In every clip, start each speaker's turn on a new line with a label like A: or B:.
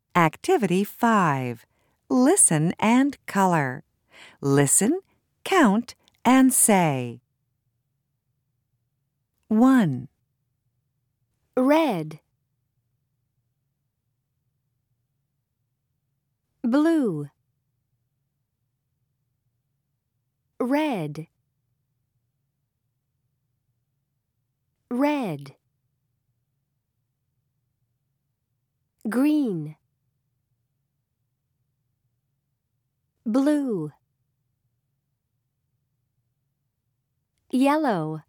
A: Activity 5. Listen and color. Listen, count, and say. 1,
B: red, blue, red, red, green, blue, yellow,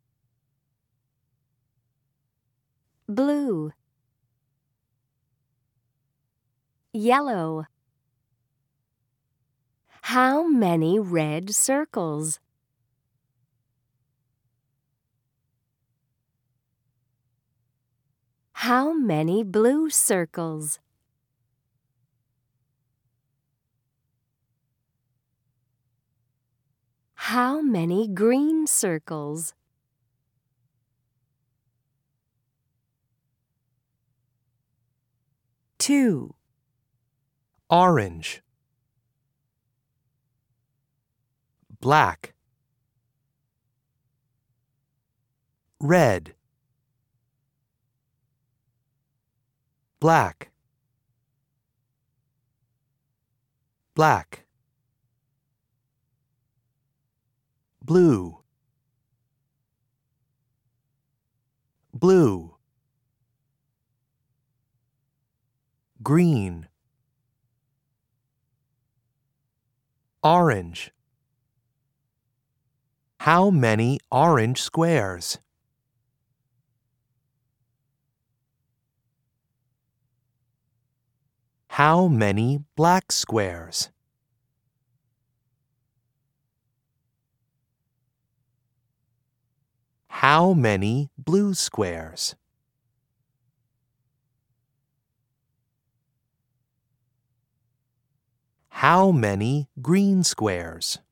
B: blue, yellow. How many red circles? How many blue circles? How many green circles?
A: Two,
C: orange, black, red, black, black, blue, blue, green, orange. How many orange squares? How many black squares? How many blue squares? How many green squares?